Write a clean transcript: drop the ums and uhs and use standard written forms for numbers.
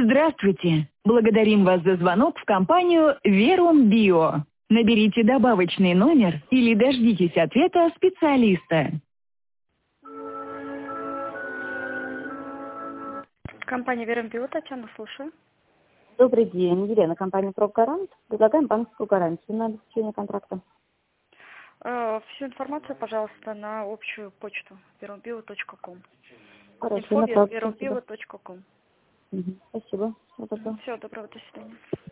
Здравствуйте! Благодарим вас за звонок в компанию Verum Bio. Наберите добавочный номер или дождитесь ответа специалиста. Компания Верамбио, Татьяна, слушаю. Добрый день, Елена, компания «Пробгарант». Предлагаем банковскую гарантию на обеспечение контракта. Всю информацию, пожалуйста, на общую почту verumbio.com. Хорошо, Info@verumbio.com. Спасибо. Всего доброго. Всего доброго, до свидания.